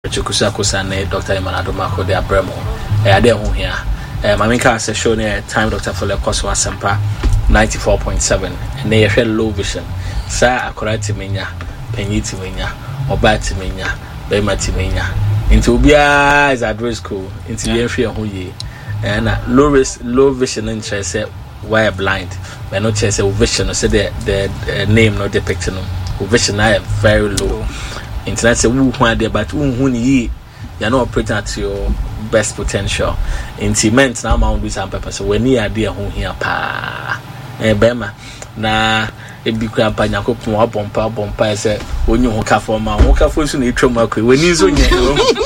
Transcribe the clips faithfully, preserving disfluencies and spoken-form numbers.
Chukusa Kusane, Doctor Emanado Marco de Abremo, Ade Hu here. Maminka says show near time Doctor Fuller Koso Asempa ninety-four point seven, and they share low vision. Sa akorati menya, penyiti menya, obati menya, bemati menya. Into Ubia is at risk school, into the free who ye. And low risk, low vision interest say why blind. But not chase vision or say the the name not depicting them. Vision I very low. Internet say who one there, but who who ye you're not operating at your best potential. Intimate now mount with some purpose. So when you are there who here pa eh bema na ebi kwa pa nyakopon wa bompa bompa say onyi ho ka for ma ho ka for so na etwam akwa when you so nye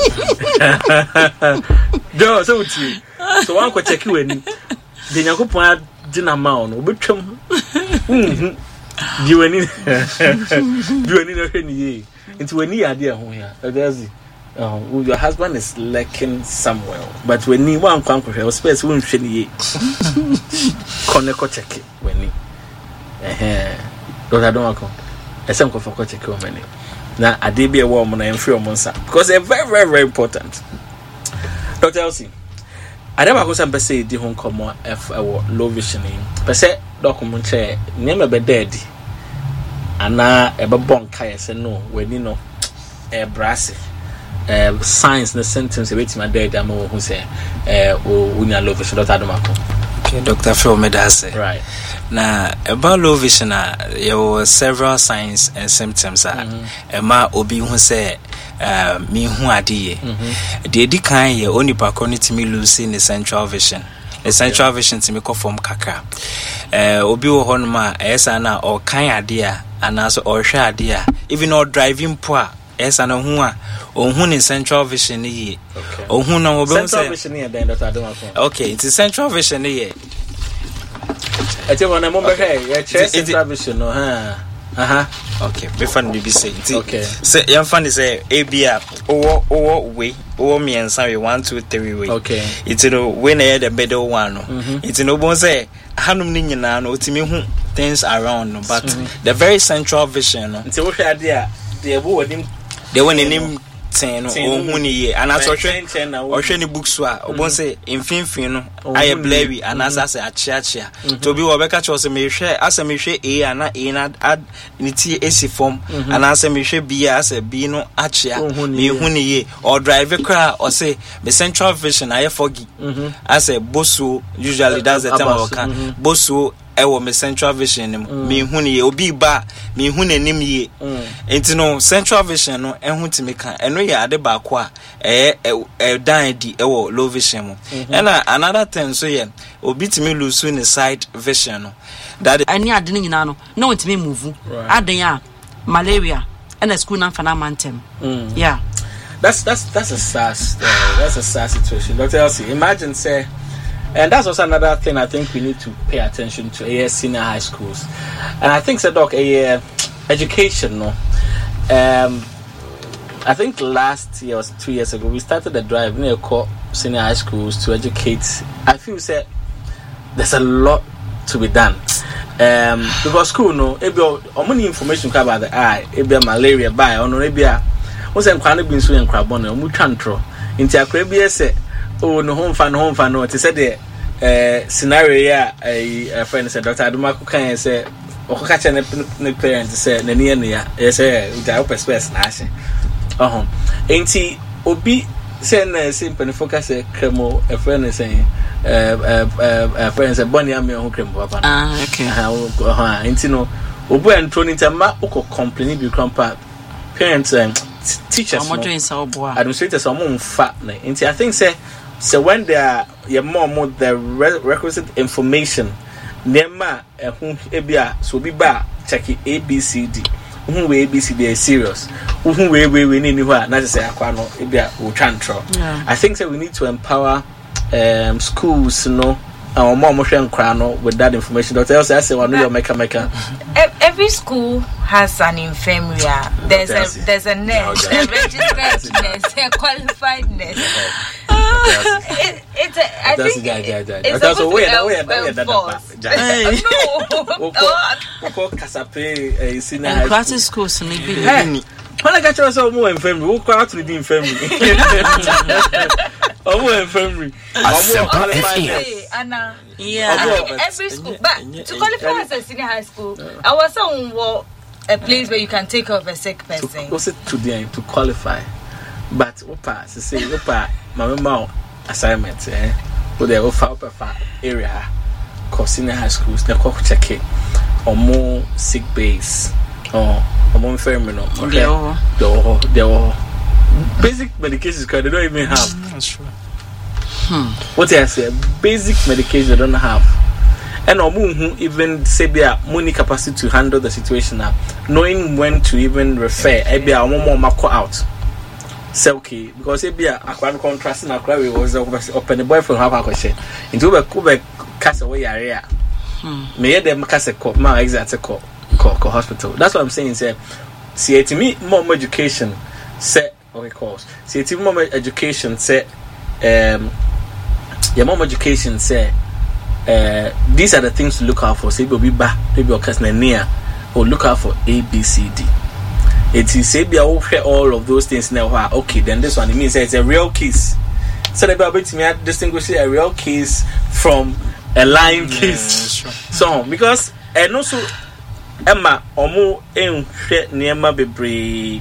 do so ti so wan ko check when the nyakopon dina ma no obetwam mhm di wani di wani no hwe ni ye into when you are there who here that's Uh, your husband is lurking somewhere, but when you want to come space, won't feel ye. Connect check it when you eh, don't I don't come. A some for check your money. Now, I did be a woman and free months because they're very, very, very important. Doctor Elsie, I never go some say the home come if I were low visioning. Per se, document chair, never be dead. And now a bon kaya say no, when you know a brassy. Uh, signs and symptoms of it, my dad, I'm who say, uh, unya low vision, Doctor Adomako. Okay, Doctor Phil Medase. Right. Now, about low vision, uh, there were several signs and symptoms. Uh, Emma Obi who say, uh, me who are dear. The decline here only parconi to me losing the central vision. The central vision to me come from Kaka. Uh, Obi Honma, Esana, or kind idea, and also or share idea, even or driving poor. Yes, I know who are on central vision here. Okay. Oh, who know central vision here, then Doctor Adomako. Okay, it's a central vision here. I tell one, I'm over here. Central vision, no, huh? Uh huh. Okay, before we be saying, okay. Say, young fan is a A B R or or way or me and sorry one two three way. Okay. It's no when I had a better one. It's no one say Hanum Nina no to me things around, but the very central vision. It's a okay idea. The award. They went in him ten or money, and as or any books were, or say, in fin, I am blurry, and as I say, a chacha. To be Wabeka was a meshe, as a meshe A and A and add niti A C form, and as a meshe B as a Bino Achia, me huni, or drive a car, or say, the central vision, I foggy. As a bosu usually does the time of a car, bosu. Ewo me central vision me hu ne obi ba me hu nanim ye enti no central vision no ehun ti me kan eno ye ade ba ko a eh eh dan di ewo low vision mo and another thing so ye obi ti me lose ne side vision no that ani ade ne nyina no no enti me move aden a malaria and a school na fana mantem yeah that's that's that's a sad uh, that's a sad situation. Doctor Elsie, imagine say. And that's also another thing I think we need to pay attention to a senior high schools. And I think, so doc, a uh, education, no. Um, I think last year or two years ago, we started a drive near senior high schools to educate. I feel say there's a lot to be done. Um, because school, no, if you have any information about the eye, if you have malaria, by or no, if you have what's in Kwana been so in Crabon, or Mutantro, into a crabby say. Oh no home fan home fan no. They said the uh, scenario yeah. A friend said Doctor Adomako can say or catch any parents say nani nani ya. Yes, we are open space na ashe. Uh huh. Enti obi say na simple focus say kremo. A friend is saying uh uh uh friend say boni am ho kremo papa. Ah okay. Uh huh. Enti no obi antro ni tema uko complain bi grandpa parents and teachers. Administrators are more fat. Enti I think say. So when there are your mom with the requisite information, Nema whom Abia so be bar check it A B C D. Whom we A B C D is serious. Whom we we we need not to say Aquano Abia will transfer. I think that we need to empower um schools, you know, our mom and crano with that information. Doctor Elsie, I say one your maker maker. Every school has an infirmary. There's a there's a nurse, a registered nurse, a qualified nurse. It, it's a, I think it's supposed to be a force. No. And practice schools need be. When I got you so more infirmary, who quite to the infirmary? Oh, more infirmary. Anna, yeah, every school, but to qualify as a senior high school, I was on a place where you can take care of a sick person. What's it to the to qualify? But Opa, to say Opa, my mom assignment, eh? With the Opa area, called senior high schools, the cock check it or more sick base or more infirmary. Okay, there were basic medications because they don't even have. That's true. Hmm. What I say, basic medication they don't have. And who even say they are money capacity to handle the situation now, knowing when to even refer, maybe a more mako out. Say okay, because maybe a crowd contrast na crowd was open the boyfriend have a question. Into the Quebec cast away area. Hmm. May them cast a call, my exact call, call hospital. That's what I'm saying. Say, see to me more education. Say okay, course. See to me more education. Say, um, yeah, more education. Say. Uh, these are the things to look out for. Say, be back, maybe your cousin near, or look out for A, B, C, D. It is say, be all of those things now. Okay, then this one it means it's a real case. So, they be able to distinguish a real case from a lying case. Yeah, sure. So, because and also Emma, Omo, and Niema Bebre,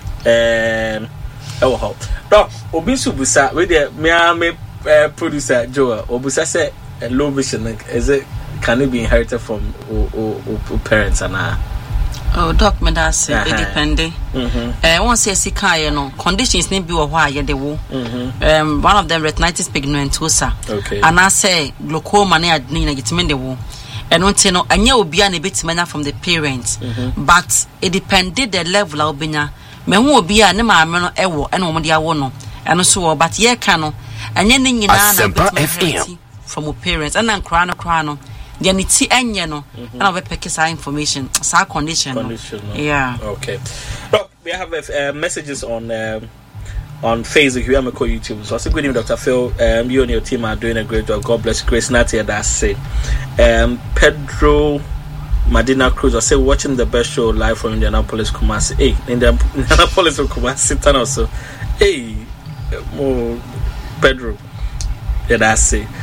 um, oh, Doc, Obisu Busa, with the Miami producer Joa, Obusa said. A low vision is it can it be inherited from o, o, o parents and uh oh doc me that say uh-huh. It depend mhm eh one say sika you know conditions need be why you dey wo um one of them retinitis pigmentosa okay and I say glaucoma na adni na gitime dey wo and until no anya obi na betimanya from the parents mm-hmm. But it depended the level of obenya me hu obi a ne maame no ewo and wo de awo no eno so but ye ka no anya ne nyina na betimanya from our parents and then crown crown then it's enye no and I will pick some information sa condition, condition no? Yeah okay. Look, we have uh, messages on um, on Facebook. We have a call YouTube. So I say good evening, Doctor Phil. Um, you and your team are doing a great job. God bless you. Grace Natia, that's it. Um, Pedro Medina Cruz. I say watching the best show live from Indianapolis, Kumasi. Hey, Indianapolis or Kumasi, Tan also. Hey, oh, Pedro. Yeah, that's it.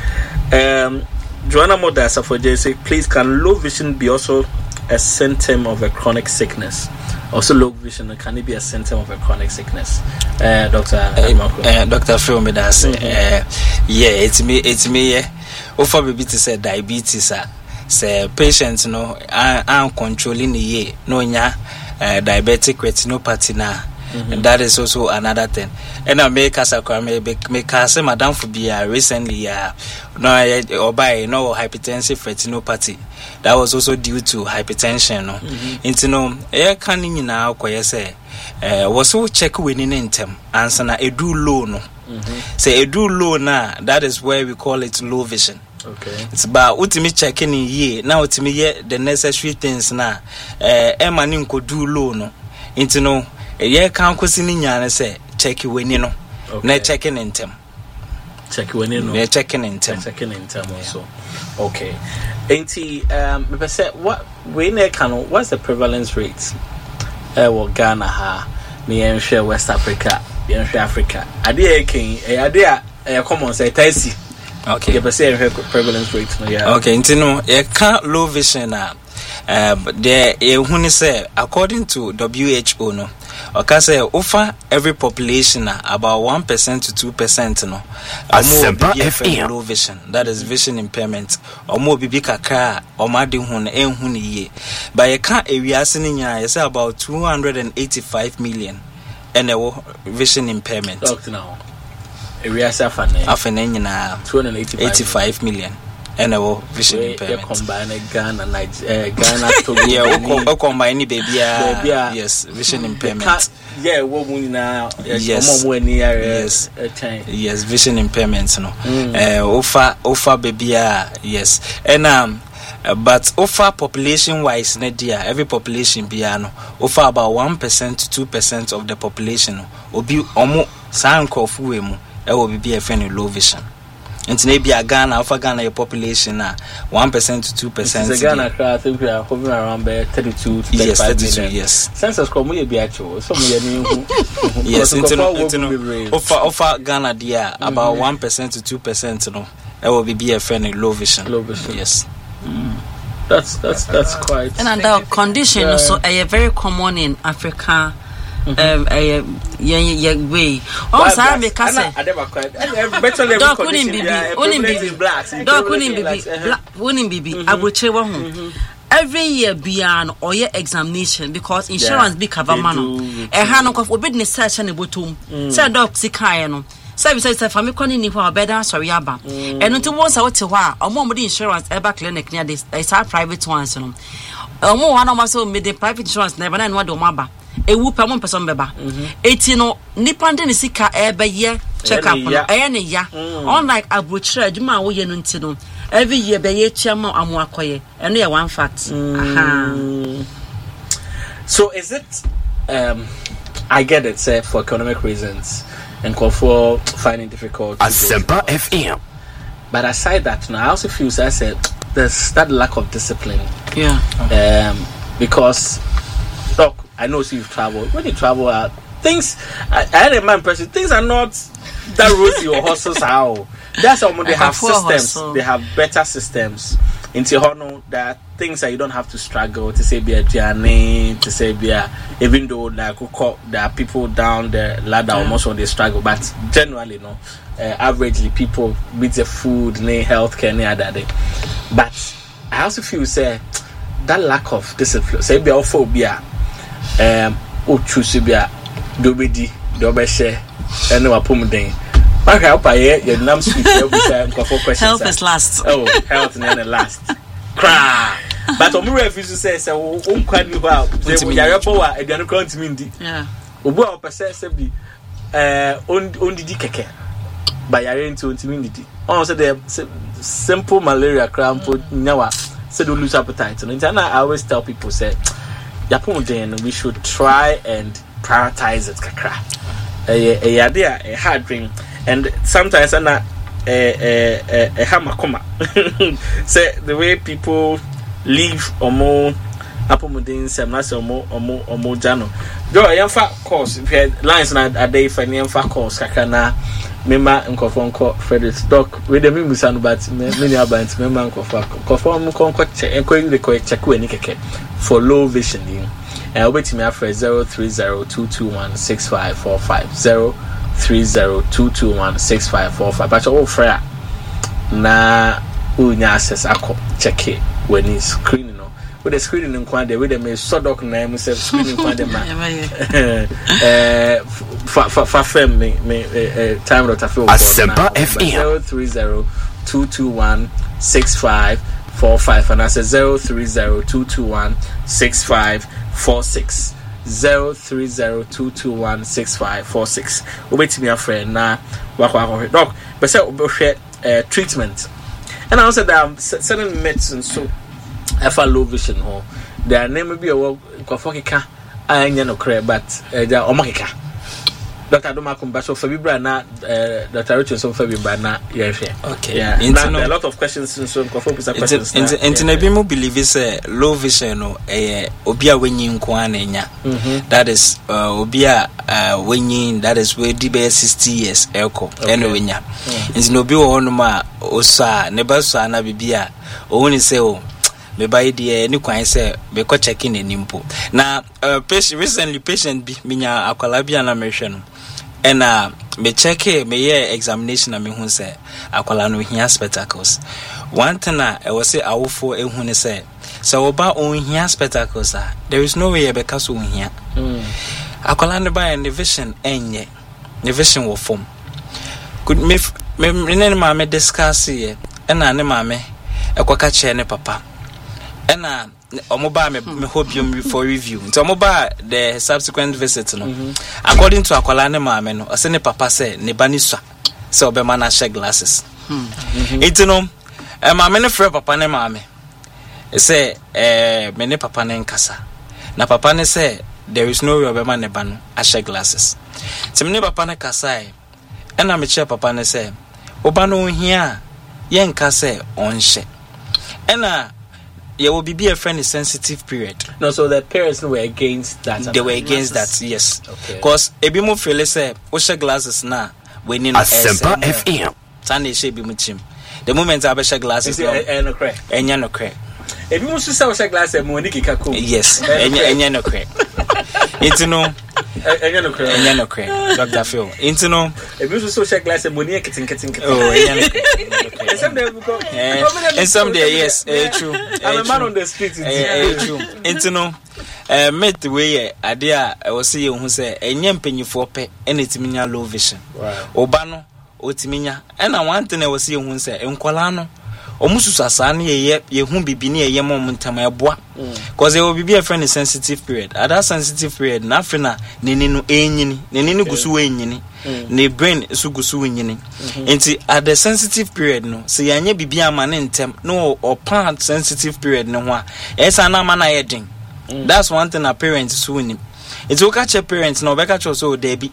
Um, Joanna Modasa for J say, please, can low vision be also a symptom of a chronic sickness? Also, low vision can it be a symptom of a chronic sickness? Uh, Doctor uh, uh, Doctor Phil Medasa, mm-hmm. uh, yeah, it's me, it's me. Yeah, offer baby to say diabetes. Uh, say patients no, I'm controlling the year no nya uh, diabetic retinopathy na. Mm-hmm. And that is also another thing. And I make us a crime, make us a madam for be recently, uh, no, or by no hypertensive retinopathy. That was also due to hypertension. No, mm-hmm. Into no, air canning now, quite say, uh, was so check winning in term, answer na a do low no. Mm-hmm. Say a do low na, that is where we call it low vision. Okay. It's about ultimate checking in ye, now to me yet the necessary things na, uh, Emma Ninko do low no, into no. Yeah, can't question in yana say check you when you know. Na checking in term. Check when you know. Yeah, checking in term. Checking in term also. Okay. Auntie, um, me say what we ne can what's the prevalence rate? Eh, what Ghana ha, me and share West Africa, me and share Africa. Ade king, eh, ade eh, common say taisi. Okay. You say prevalence rate. Yeah. Okay. Into no, you can't low vision na. Uh, there, eh, say according to W H O no. Okay, say over every population uh, about one percent to two percent no. Asempa F M low vision. That is vision impairment. Omo bibi kakra omade hu na enhu ne ye. But you can't ewiase ne nya you say about two hundred eighty-five million and vision impairment. Doctor now. Ewiase afane. Afane nyina two hundred eighty-five million. And our vision we, impairment. Combine Ghana, Nigeria, Ghana, Togo. Yeah, we combine baby. Yes, vision impairment. Yeah, what we now? Yes, yes, yes, vision impairment. No, uh, offer, offer baby. Yes, and um, but offer population wise, Nadia, every population be no offer about one percent to two percent of the population. Obi omo san kofu emu. It will be a friend low vision. Nti na bia Ghana for Ghana your population na one percent to two percent. The Ghana I think we are hovering around thirty-two to yes, thirty-five thirty-two, million. yes. Census come we be actual. Some we new. Yes, into offer offer Ghana there about one percent to two percent no. It will be a friendly low vision. Low vision. Yes. Mm. That's that's that's quite. And under condition yeah. also a very common in Africa. Um, a yeah yeah way. Oh, sorry, me kase. I never quite. Better level condition. Only baby. Dog only baby. Only baby. Abuche wa hu. Every year beyond or year examination because insurance be cover man. E ha no kof obi ne search na botum. Say dog sikai no. Say we say say family koni ni ho beda sorry aba. E no ti won say wote ho a omo mo di insurance eba clinic near this. They are private ones no. Omo wa no ma so me the private insurance never na no do maba. Ewu pa mon person beba eti no nipa nde ne sika ebe ye check up no eye ne ya unlike abrochire adwuma wo ye no nti no every year be ye chiama amu akoye eno ye one fact aha so is it um I get it say for economic reasons and call for finding difficult Asempa F M, but aside that now I also feel so I said there's that lack of discipline yeah um because look, I know so you've traveled. When you travel out, things I, I had in my impression, things are not that rosy or hustles how. That's how they have systems. Hustle. They have better systems. In Tihono, there are things that you don't have to struggle to say be a journey, to say be a even though like there are people down the ladder yeah. almost when they struggle, but generally no. Uh, averagely people with the food, ne healthcare, ne other day. But I also feel say that lack of discipline, say be phobia. Um, oh, choose to be a dobedi, dobeshe, and no apum ding. I help I hear your name sweet. Health is last. Oh, health and then last. Cry. But on my refuse to say, so, um, can you out? They will have a power, and then come to me. Yeah. Ubo possess be uh, only the keke. By your into intimidity. Also, the simple malaria cramp, never said to lose appetite. And I always tell people, say, Yapon then we should try and prioritize it kakra. A idea a hard dream and sometimes I'm not a a hammer comma. Say the way people live or more apomodin sem na so mo omo omo jano. Do I fa course if you lines na a day for any fa course kakra na mema nkofo nko Frederick stock we dey me musanu but many about mema nkofo nkofo mo konko check enko dey ko check we ni keke for low vision and uh, wait me after zero three zero two two one six five four five zero three zero two two one six five four five but oh fra na unya access akọ check it when is screen no with the screen in kwande with them so doc na me say screen in kwande ma eh fa fa fa fem me me time not after Asempa F M zero three zero two two one six five four five and I say zero three zero two two one six five four six zero three zero two two one six five four six. Wait me a friend na wakwa doc but say uh, treatment and I also that I'm certain medicine so if I low vision ho there name be a work kwafokeka anya no cre but uh, there omakeka Doctor Adomakum Basho Fabibra na Doctor Richardson Fabibra na yeah okay yeah now, there are a lot of questions so kwafo questions na enti na bi mo believe say low vision no eh obi a wenyi nko ananya that is uh, obi a uh, wenyi that is we di be sixty years eko eno wenya enti no bi wo hono ma osa ne ba so na bibia o woni say o me buy the any kwan say be ko checking enimpo na uh, patient recently patient bi minya akwala bia na mehwe no and uh, me check me year examination na me hu say akwala no hia spectacles one thing na e was say awofo ehun ne say so oba on hia spectacles ah there is no way e be kaso on hia mm. akwala no buy the vision enye the vision wo form could me me ne ma me discuss here and na ne ma me e kwaka che ne papa ena omoba me me hope you for review nti omoba the subsequent visit no mm-hmm. according to akwala ne maame no ase ne papa say ne bani swa say obema na share glasses mm-hmm. Iti no e maame ne frɛ papa ne maame say eh me ne papa ne nkasa na papa ne say there is no way obema ne bano a share glasses ti me ne papa ne kasa e ena me che papa ne say oba no hia yenka say onhye ena ye will be a friend sensitive period. No, so the parents were against that. They were against that, yes. Okay. Because ebi mo feel say o share glasses na we need no Asempa F M. Tane she bi mo chim. The moment I share glasses no no crack. Enya no crack. Ebi mo so say share glasses mo ni kika ko. Yes. Enya enya no crack. It's no enya no crack. Enya no crack. Doctor Phil. It's no ebi mo so share glasses mo ni kitin kitin kitin. Oh, enya no crack. And some day because and some day yes, eh true. I'm a man on the street. Eh true. It's no eh met we ade a wo se ye hu se enye mpanyifo pe ene timinya low vision. Wow. Oba no otiminya ena one thing e wo se ye hu se enkola no omususasa na ye ye hu bibi na ye mom ntama eboa cause e will be a friend sensitive period at that sensitive period na afina neni no enyini neni no gusu enyini ne brain su gusu enyini enti at the sensitive period no se yanye bibi ama ne ntem no or part sensitive period no ho a esa na ama na ye den. That's one thing our parents su nim. It's okay catch parents no be catch so there be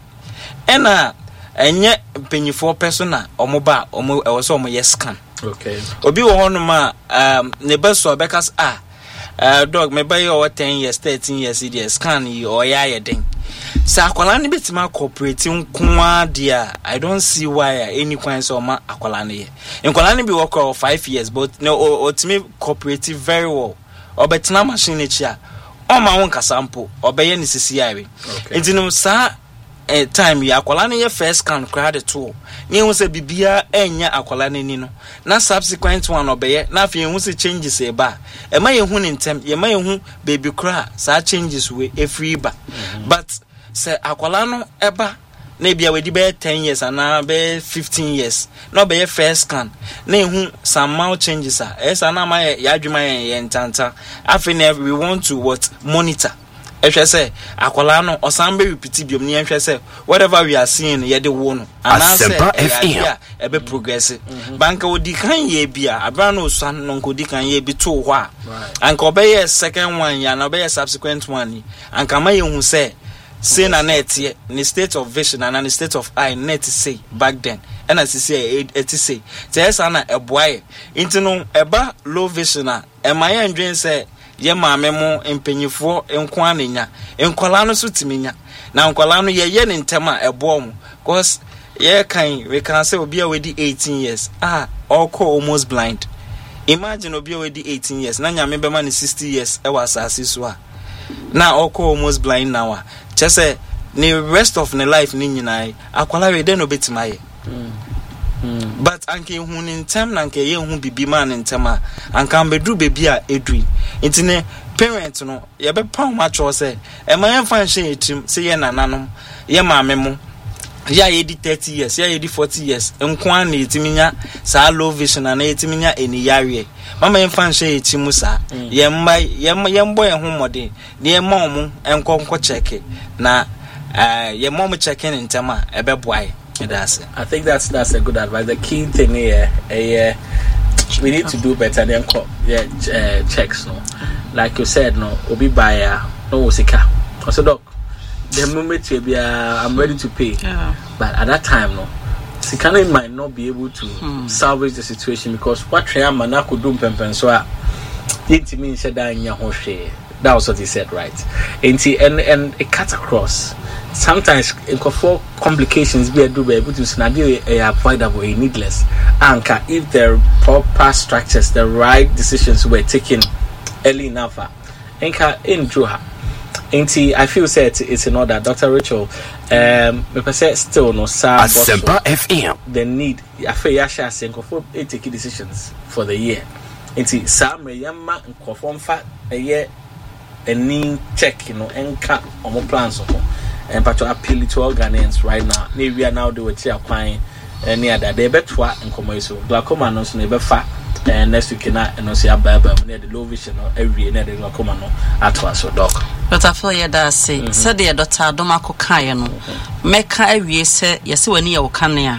ena enye penyifo persona omoba omo e wo so omo yes scan. Okay. Obi wo hono ma um ne beso bekas ah uh, dog me buy over ten years thirteen years it is scan you or ya yeden. Sa akwala ne betima cooperate nkoa dia I don't see why any kwan so ma akwala ne ye. Nkwala ne bi work for five years but no otimi cooperative very well. Obetina machine e chia. O ma won kasampo obeye ne sisi yawe. Entinum sa eh time ya akwala ne ye first scan kra de to nye hu se bibia enya akwala ne ni no na subsequent one obeye na afi hu se changes e ba e ma ye hu ne ntem ye ma ye hu baby kra sa changes we e free ba but se akwala no eba na bia we di be ten years ana be fifteen years na obeye first scan na hu some mild changes a esa na ma ya adwuma ye ntanta afi na we want to what monitor. Ehwe say akwala no osambe repeat biom ni ehwe say whatever we are seeing ye de wo no Asempa F M e be progress banka odi kan ye bia abra no so no nkodi kan ye bi to ho a anka obeye second one ya na obeye subsequent one anka ma ye hu say say na net ye ni state of vision and na state of eye net say back then and as say it say say na eboaye intino eba low vision a e ma ye ndwen say ye maame mo empanyifo enko anenya enkola no so timinya na enkola no ye ye ne ntema ebo mo cause ye kan we can say obi a we di eighteen years ah oko almost blind. Imagine obi a we di eighteen years na nyame be ma ne sixty years e was asase so a na oko almost blind now a che say the rest of the life ni nyina akwala we den obetima ye. Mm. But anke hu ni ntem na anke ye hu bibi man ntem a anka mbedru bebi a edui intine parent no ye be pa ma cho say e ma yan fan hye etim say ye nananom ye maame mo ya ye di thirty years ya ye di forty years enko an na etiminya sa low vision na etiminya eni yare mama yan fan hye etim sa ye mba ye ye mbo ye hu mode ne ye ma omo enko nko check na uh, ye mom checking ntem a e be boy. I think that's that's a good advice. The key thing here, uh, we need to do better than yeah, uh, checks. No, like you said, no, obi buyer, no osika. I said, doc, the moment you be, uh, I'm ready to pay. Yeah. But at that time, no, Sikana might not be able to hmm. salvage the situation because what Triamana could do, pempen so it means that that was what he said, right? And and and it cuts across. Sometimes for complications be able to snadi avoidable or needless. Anka if the proper structures, the right decisions were taken early enough, Anka in Druha. Ain't I feel said it's in order, Doctor Rachel. Um, me say still no sa Asempa F M. The need I feel yasha senko for taking decisions for the year. Ain't sa me yama conform fat a year and need check, you know, enka on my plans of. And but to appeal to all Ghanaians right now. Maybe we are now doing a quine and near that they bet what and commercial glaucoma no never fat and next week and I see a baby near the low vision or every near the glaucoma no at once or dog. But I feel you that say, said the Doctor Domako Kayano, Meka every say, yes, when you can.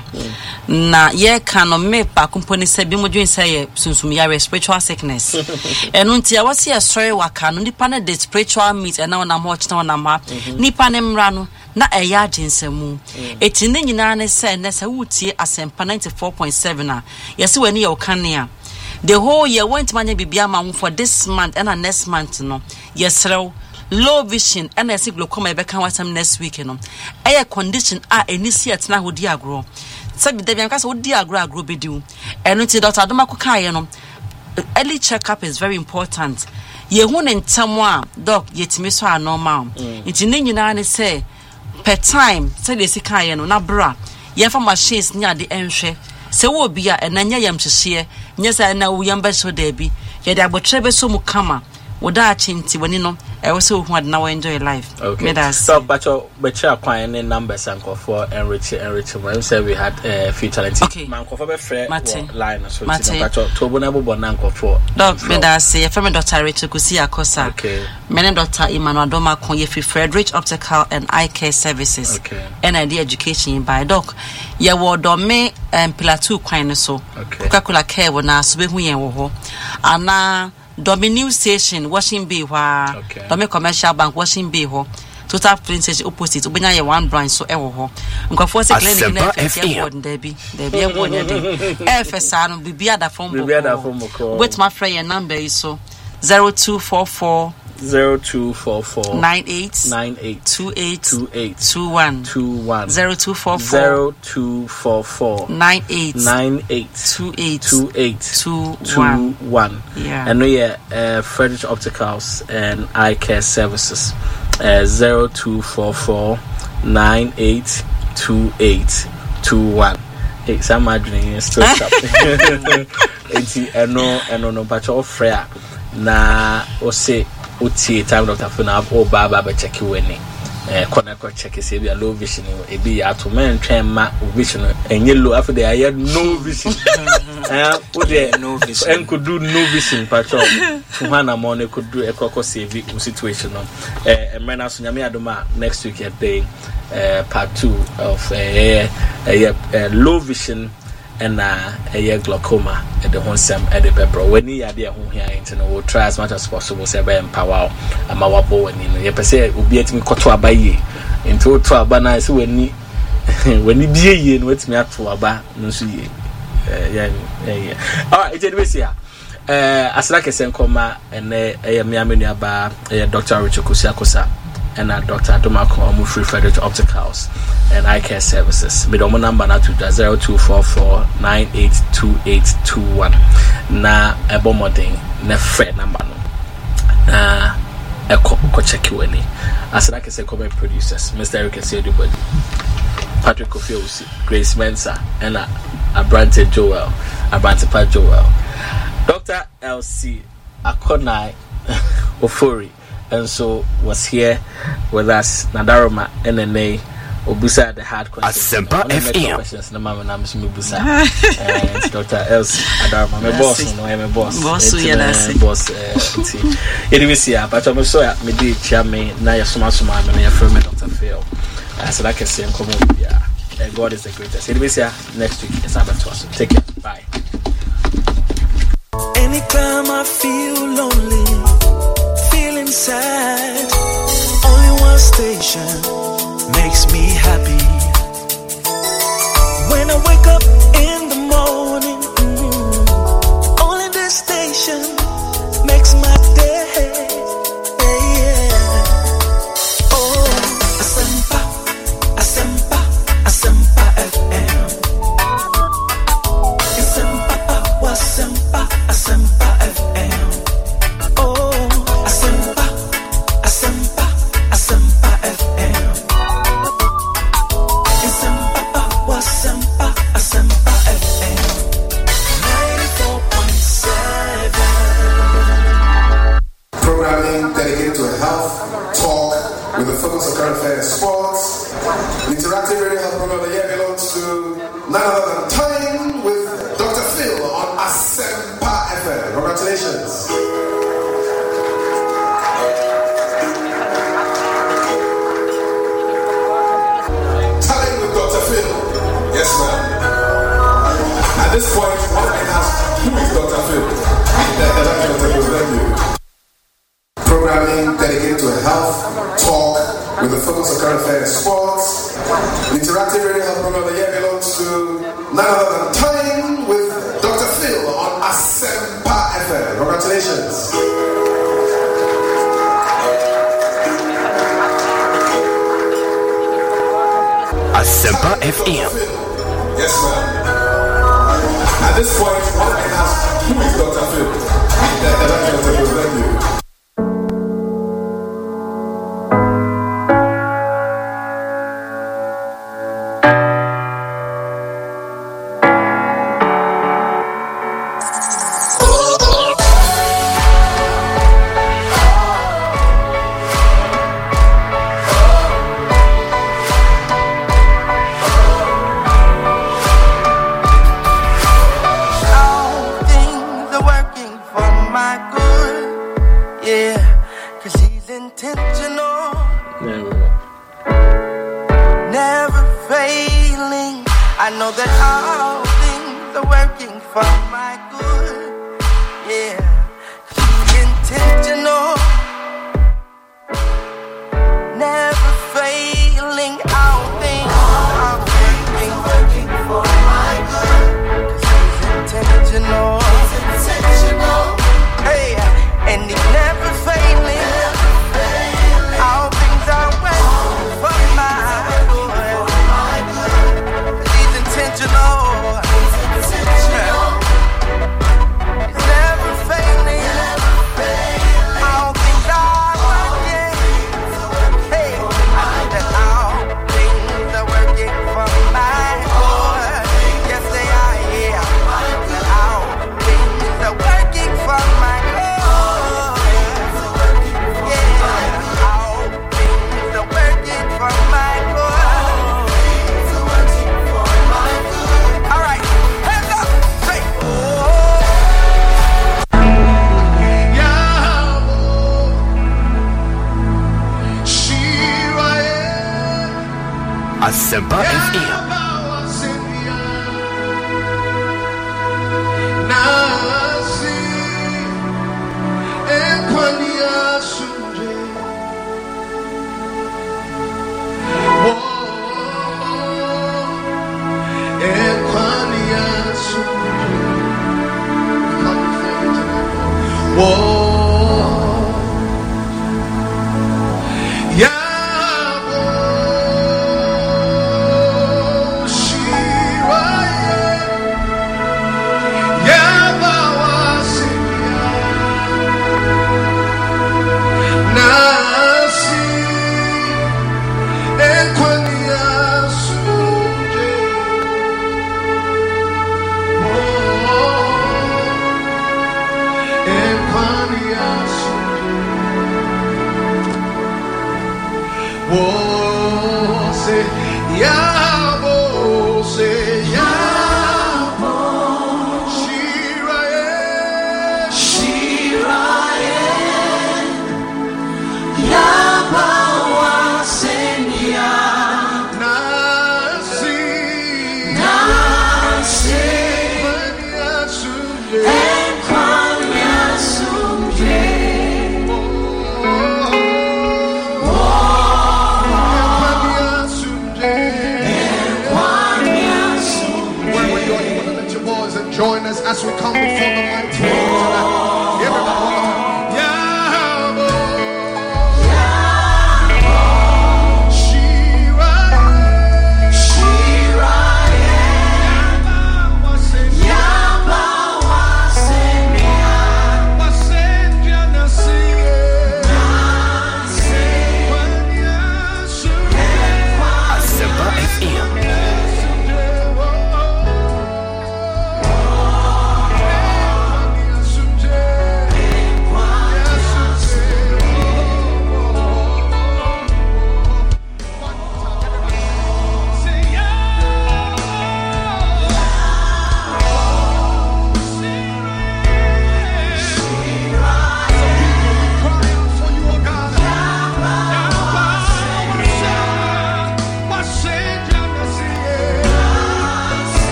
Na ye cano me pa company say, Bimojo say, Sunsumia spiritual sickness. And until I was here, sorry, Wakan, Nipane the spiritual meet, and now I'm watching on a map, Nipanem Rano. Na a yard in Semu. It's in the United States, Nessa Woodsy as in ninety-four point seven. Yes, when you can. The whole year went money be Biama for this month and a next month, no. Yes, sir. Low vision and a sick glaucoma become what I'm next week, no. Air condition are initiate now who dear grow. Said the Biancas would dear grow grow be do. And until Doctor Domakukayano, early checkup is very important. Ye won't in someone, doc, yet miss her normal. It's in the United States. Per time, say the Sikayano, na bra, ye for machines near the entry. So will be a nanya yam to see, yes, I know yamba so debi, yet I would trebe so mukama, would I chinty when you know, I also want now enjoy life. Okay, so, but your better acquiring numbers and for enrich enrich. When say we had a few talents, okay, man, for a friend, line, so but to bonabo bonanko for dog, Meda say, a family doctor Rachel Kusia Kosa, okay, many doctor Emmanuel Doma Konyefi Frederick Optical and Eye Care Services, okay, and idea education by doc. Ya wo do me and pillar two kwan so, okay, Coca-Cola care wona so be hu yen wo ho. Ana Domi New Station, Washing Bay, wa Domi Commercial Bank, Washing Bay, ho. Total Filling Station opposite, Ubina, ya one branch, so ever ho. Uncle Force Clinic, and Debbie, Debbie, and one day. F S R, be be at the phone, with my friend, your number is so zero two four four zero two four four nine eight nine eight two eight two eight two one two one zero two four four zero two four four nine eight nine eight two eight two eight two one. Yeah, and we are uh, Frederick Opticals and Eye Care Services. Uh, zero two four four nine eight two eight two one. Hey, some imagining is still up. It's no no no, but all fair. Na o say uti time Doctor Phil na o baba be check you any eh connect check say be low vision e be ato men twen ma vision enye low after they are no vision eh o dey no vision en could do no vision patcho to hana money could do ekoko save situation no eh men aso nyame adoma next week at day eh part two of eh eh low vision and uh, a year glaucoma at the home sem at the pepper. When you are there, we'll try as much as possible to empower a mawabo and in your per se will be at me cotwa by ye into to abana. So when you when you be a year, what's me at to aba, no see. Yeah, yeah. All right, it's anyways here. Uh, as like I said, coma and a Miami aba, a Doctor Richard Kusiakosa. And uh, Doctor Domako Omufri Frederick Opticals and Eye Care Services. Bidomo number na to zero two four four nine eight two eight two one. Na ebomoding na Fred number no. Na eko ko check you any. As like I say, come producers, Mister Eric Sedubodi, Patrick Kofi, Grace Mensa, and uh, Abrante Joel, Abrante Pa Joel, Doctor L C Akonai Ofori. And so was here with us Nadaroma N N A Obusa the hard questions. Asempa F M. Questions na mama na msumi Obusa. And Doctor Elsie Adaroma my boss no my boss. Boss you boss eh. Anyway see ya but I'm so me di chairman na ya suma suma me na friend Doctor Phil. As like I say come on yeah. God is the greatest. Anyway see ya next week it's about to us. Take care. Bye. Anytime I feel lonely, sad, only one station makes me happy. When I wake up in the morning, mm, only this station makes my day. Yeah. Oh, Asempa, Asempa, Asempa F M. Asempa, Asempa, Asempa F M. Sports, interactive radio health program of the year belongs to none other than Time with Doctor Phil on Asempa F M. Congratulations. Yes, ma'am. At this point, one may ask, who is Doctor Phil? Programming dedicated to health, talk, with the focus of current affairs and sports. The interactive radio health program of the year belongs to none other than Time with Doctor Phil on Asempa F M. Congratulations. Asempa F M. Yes, ma'am. At this point, one may ask, who is Doctor Phil? Asempa F M. Join us as we come before the mighty.